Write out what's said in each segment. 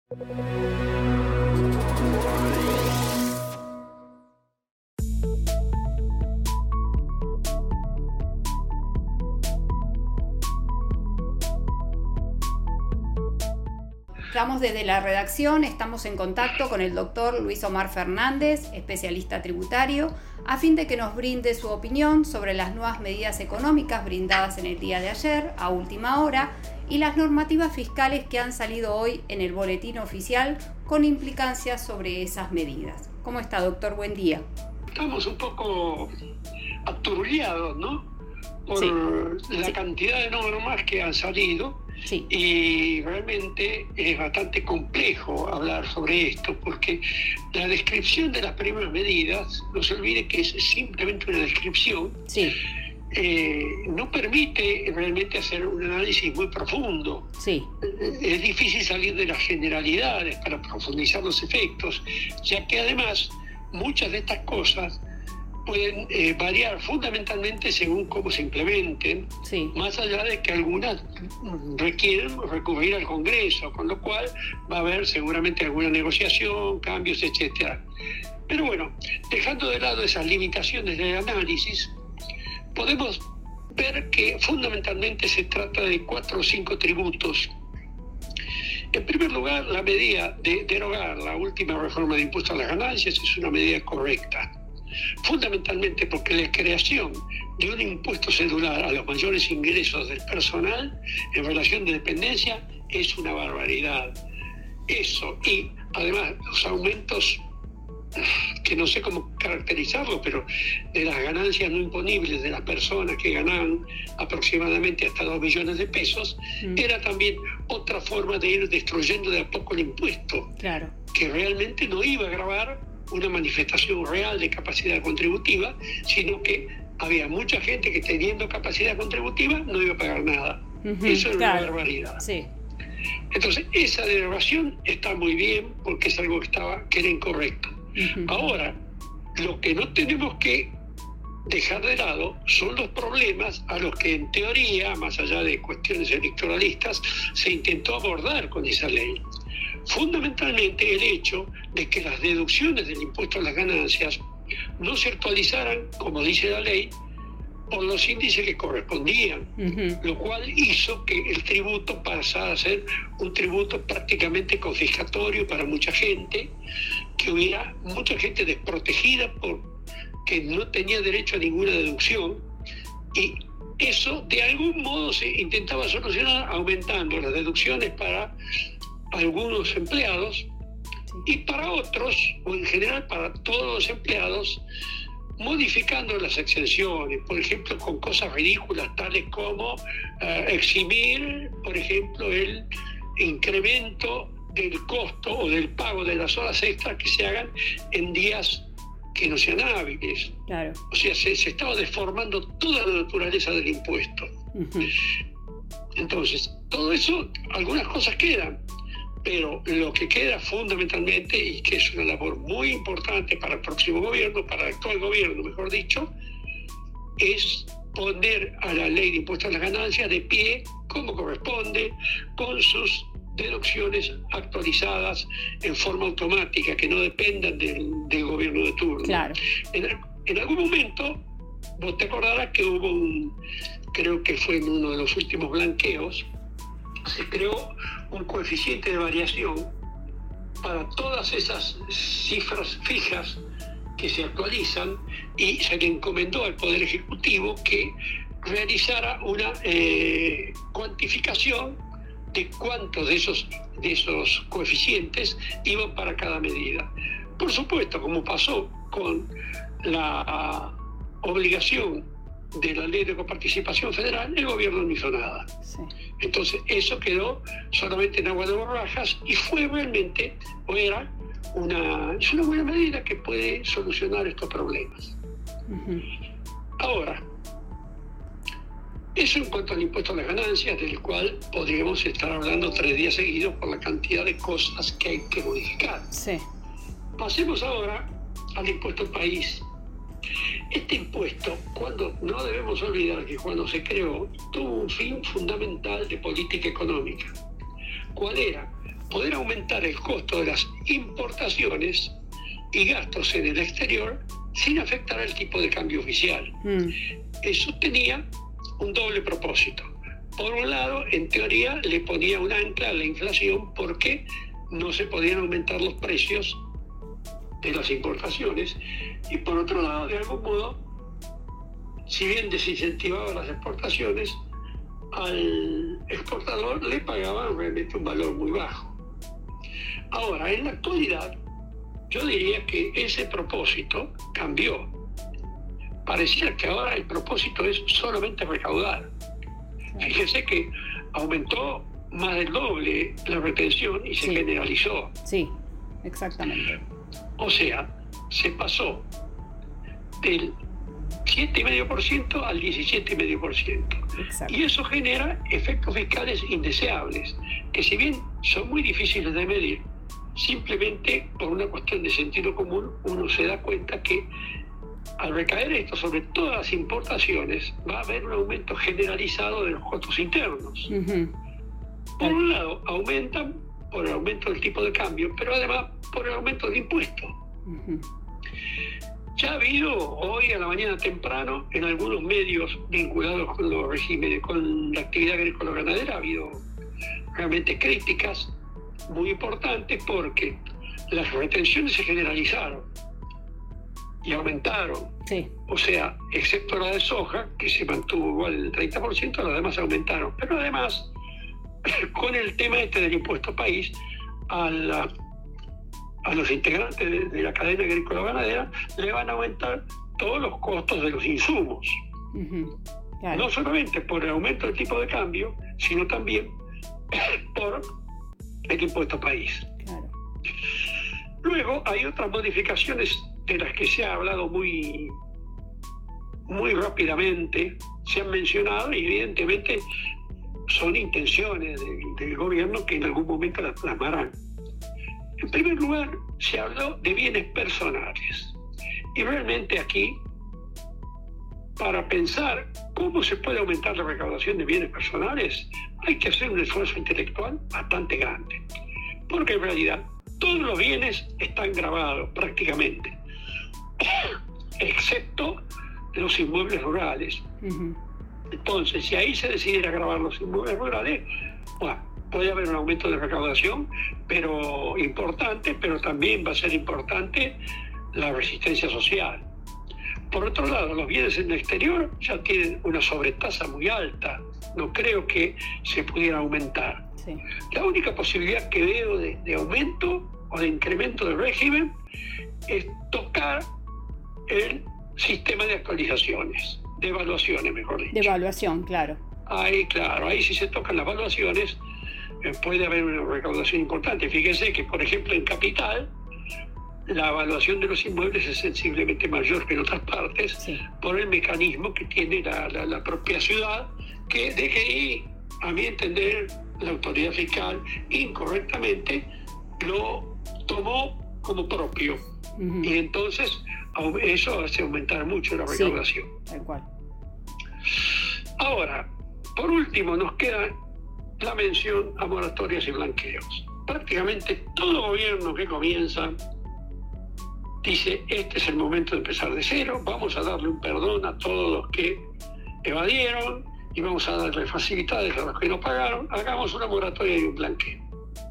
Estamos desde la redacción, estamos en contacto con el doctor Luis Omar Fernández, especialista tributario, a fin de que nos brinde su opinión sobre las nuevas medidas económicas brindadas en el día de ayer, a última hora, y las normativas fiscales que han salido hoy en el boletín oficial con implicancias sobre esas medidas. ¿Cómo está, doctor? Buen día. Estamos un poco aturdiados, ¿no? Por la cantidad de normas que han salido. Sí. Y realmente es bastante complejo hablar sobre esto, porque la descripción de las primeras medidas, no se olvide que es simplemente una descripción, sí. No permite realmente hacer un análisis muy profundo. Sí. Es difícil salir de las generalidades para profundizar los efectos, ya que además muchas de estas cosas pueden variar fundamentalmente según cómo se implementen, sí. Más allá de que algunas requieren recurrir al Congreso, con lo cual va a haber seguramente alguna negociación, cambios, etcétera. Pero bueno, dejando de lado esas limitaciones del análisis, podemos ver que fundamentalmente se trata de 4 o 5 tributos. En primer lugar, la medida de derogar la última reforma de impuestos a las ganancias es una medida correcta. Fundamentalmente porque la creación de un impuesto cedular a los mayores ingresos del personal en relación de dependencia es una barbaridad. Eso, y además los aumentos, que no sé cómo caracterizarlo, pero de las ganancias no imponibles de las personas que ganan aproximadamente hasta 2 millones de pesos, era también otra forma de ir destruyendo de a poco el impuesto, claro, que realmente no iba a gravar una manifestación real de capacidad contributiva, sino que había mucha gente que teniendo capacidad contributiva no iba a pagar nada. Eso es una barbaridad. Sí. Entonces, esa derogación está muy bien porque es algo que era incorrecto. Ahora, lo que no tenemos que dejar de lado son los problemas a los que en teoría, más allá de cuestiones electoralistas, se intentó abordar con esa ley. Fundamentalmente el hecho de que las deducciones del impuesto a las ganancias no se actualizaran, como dice la ley, por los índices que correspondían, lo cual hizo que el tributo pasara a ser un tributo prácticamente confiscatorio para mucha gente, que hubiera mucha gente desprotegida porque no tenía derecho a ninguna deducción, y eso de algún modo se intentaba solucionar aumentando las deducciones para algunos empleados y para otros, o en general para todos los empleados, modificando las exenciones, por ejemplo, con cosas ridículas tales como eximir, por ejemplo, el incremento del costo o del pago de las horas extras que se hagan en días que no sean hábiles. Claro. O sea, se estaba deformando toda la naturaleza del impuesto. Entonces, todo eso, algunas cosas quedan, pero lo que queda fundamentalmente, y que es una labor muy importante para el próximo gobierno, para el actual gobierno, mejor dicho, es poner a la ley de impuestos a las ganancias de pie como corresponde, con sus deducciones actualizadas en forma automática, que no dependan del gobierno de turno. Claro. En algún momento, vos te acordarás que hubo creo que fue en uno de los últimos blanqueos, se creó un coeficiente de variación para todas esas cifras fijas que se actualizan, y se le encomendó al Poder Ejecutivo que realizara una cuantificación de cuántos de esos coeficientes iban para cada medida. Por supuesto, como pasó con la obligación de la ley de coparticipación federal, el gobierno no hizo nada. Sí. Entonces eso quedó solamente en agua de borrajas, y fue realmente, es una buena medida que puede solucionar estos problemas. Ahora, eso en cuanto al impuesto a las ganancias, del cual podríamos estar hablando 3 días seguidos por la cantidad de cosas que hay que modificar. Sí. Pasemos ahora al impuesto al país. Este impuesto, no debemos olvidar que cuando se creó, tuvo un fin fundamental de política económica. ¿Cuál era? poder aumentar el costo de las importaciones y gastos en el exterior sin afectar el tipo de cambio oficial. Eso tenía un doble propósito. Por un lado, en teoría, le ponía un ancla a la inflación porque no se podían aumentar los precios de las importaciones, y por otro lado, de algún modo, si bien desincentivaba las exportaciones, al exportador le pagaban realmente un valor muy bajo. Ahora, en la actualidad, yo diría que ese propósito cambió. Pareciera que ahora el propósito es solamente recaudar. Fíjese que aumentó más del doble la retención y se generalizó. Sí, exactamente. O sea, se pasó del 7,5% al 17,5%. Y eso genera efectos fiscales indeseables, que si bien son muy difíciles de medir, simplemente por una cuestión de sentido común uno se da cuenta que al recaer esto sobre todas las importaciones va a haber un aumento generalizado de los costos internos. Por un lado, aumentan por el aumento del tipo de cambio, pero además por el aumento del impuesto. Ya ha habido hoy a la mañana temprano en algunos medios vinculados con los regímenes, con la actividad agrícola-ganadera, ha habido realmente críticas muy importantes porque las retenciones se generalizaron y aumentaron. O sea, excepto la de soja, que se mantuvo igual en el 30%, las demás aumentaron. Pero además, con el tema del impuesto país, a los integrantes de la cadena agrícola-ganadera le van a aumentar todos los costos de los insumos. Claro. No solamente por el aumento del tipo de cambio, sino también por el impuesto país. Claro. Luego hay otras modificaciones de las que se ha hablado muy rápidamente, se han mencionado y evidentemente son intenciones del gobierno que en algún momento las plasmarán. En primer lugar, se habló de bienes personales. Y realmente aquí, para pensar cómo se puede aumentar la recaudación de bienes personales, hay que hacer un esfuerzo intelectual bastante grande. Porque en realidad todos los bienes están grabados prácticamente, excepto los inmuebles rurales. Entonces, si ahí se decidiera grabar los inmuebles rurales, bueno, puede haber un aumento de recaudación, pero importante, pero también va a ser importante la resistencia social. Por otro lado, los bienes en el exterior ya tienen una sobretasa muy alta. No creo que se pudiera aumentar. La única posibilidad que veo de aumento o de incremento del régimen es tocar el sistema de actualizaciones, de evaluaciones, mejor dicho. De evaluación, claro. Ahí si se tocan las evaluaciones puede haber una recaudación importante. Fíjense que, por ejemplo, en Capital, la evaluación de los inmuebles es sensiblemente mayor que en otras partes por el mecanismo que tiene la propia ciudad, que deje ahí, a mi entender, la autoridad fiscal incorrectamente lo tomó como propio. Y entonces eso hace aumentar mucho la recaudación. Tal cual. Ahora, por último, nos queda la mención a moratorias y blanqueos. Prácticamente todo gobierno que comienza dice: este es el momento de empezar de cero, vamos a darle un perdón a todos los que evadieron y vamos a darle facilidades a los que no pagaron, hagamos una moratoria y un blanqueo.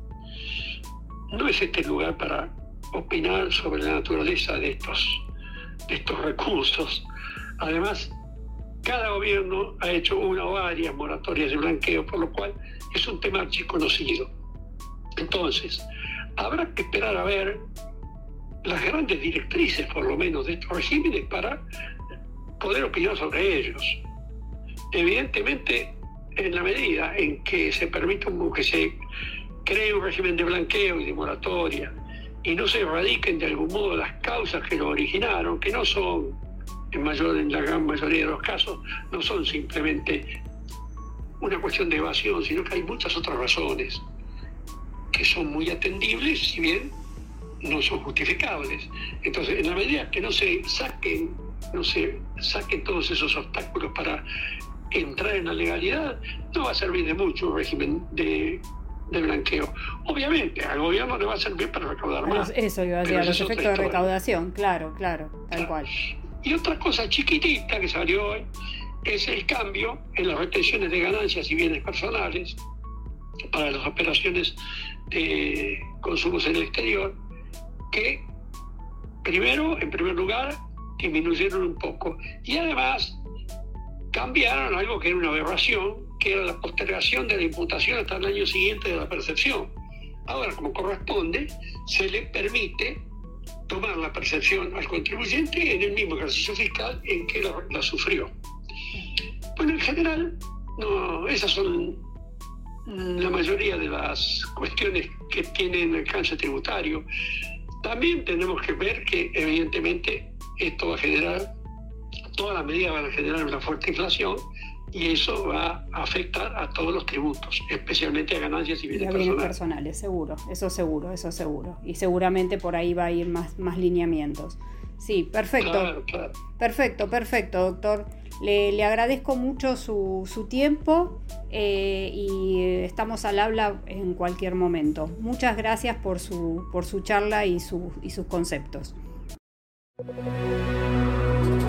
No es este el lugar para opinar sobre la naturaleza de estos recursos. Además, cada gobierno ha hecho una o varias moratorias de blanqueo, por lo cual es un tema archiconocido. Entonces, habrá que esperar a ver las grandes directrices, por lo menos, de estos regímenes para poder opinar sobre ellos. Evidentemente, en la medida en que se permita que se cree un régimen de blanqueo y de moratoria y no se erradiquen de algún modo las causas que lo originaron, que no son, en la gran mayoría de los casos, no son simplemente una cuestión de evasión, sino que hay muchas otras razones que son muy atendibles, si bien no son justificables. Entonces, en la medida que no se saquen todos esos obstáculos para entrar en la legalidad, no va a servir de mucho un régimen de de blanqueo. Obviamente, al gobierno le va a servir para recaudar más. Eso iba a decir, a los efectos de recaudación, claro, tal cual. Y otra cosa chiquitita que salió hoy es el cambio en las retenciones de ganancias y bienes personales para las operaciones de consumos en el exterior, que en primer lugar, disminuyeron un poco. Y además cambiaron algo que era una aberración, que era la postergación de la imputación hasta el año siguiente de la percepción. Ahora, como corresponde, se le permite tomar la percepción al contribuyente en el mismo ejercicio fiscal en que la sufrió. Bueno, en general, no, esas son la mayoría de las cuestiones que tienen alcance tributario. También tenemos que ver que, evidentemente, esto va a generar, todas las medidas van a generar una fuerte inflación, y eso va a afectar a todos los tributos, especialmente a ganancias y bienes personales. Eso seguro. Y seguramente por ahí va a ir más lineamientos. Sí, perfecto. Claro. Perfecto, doctor. Le agradezco mucho su tiempo y estamos al habla en cualquier momento. Muchas gracias por su charla y sus conceptos.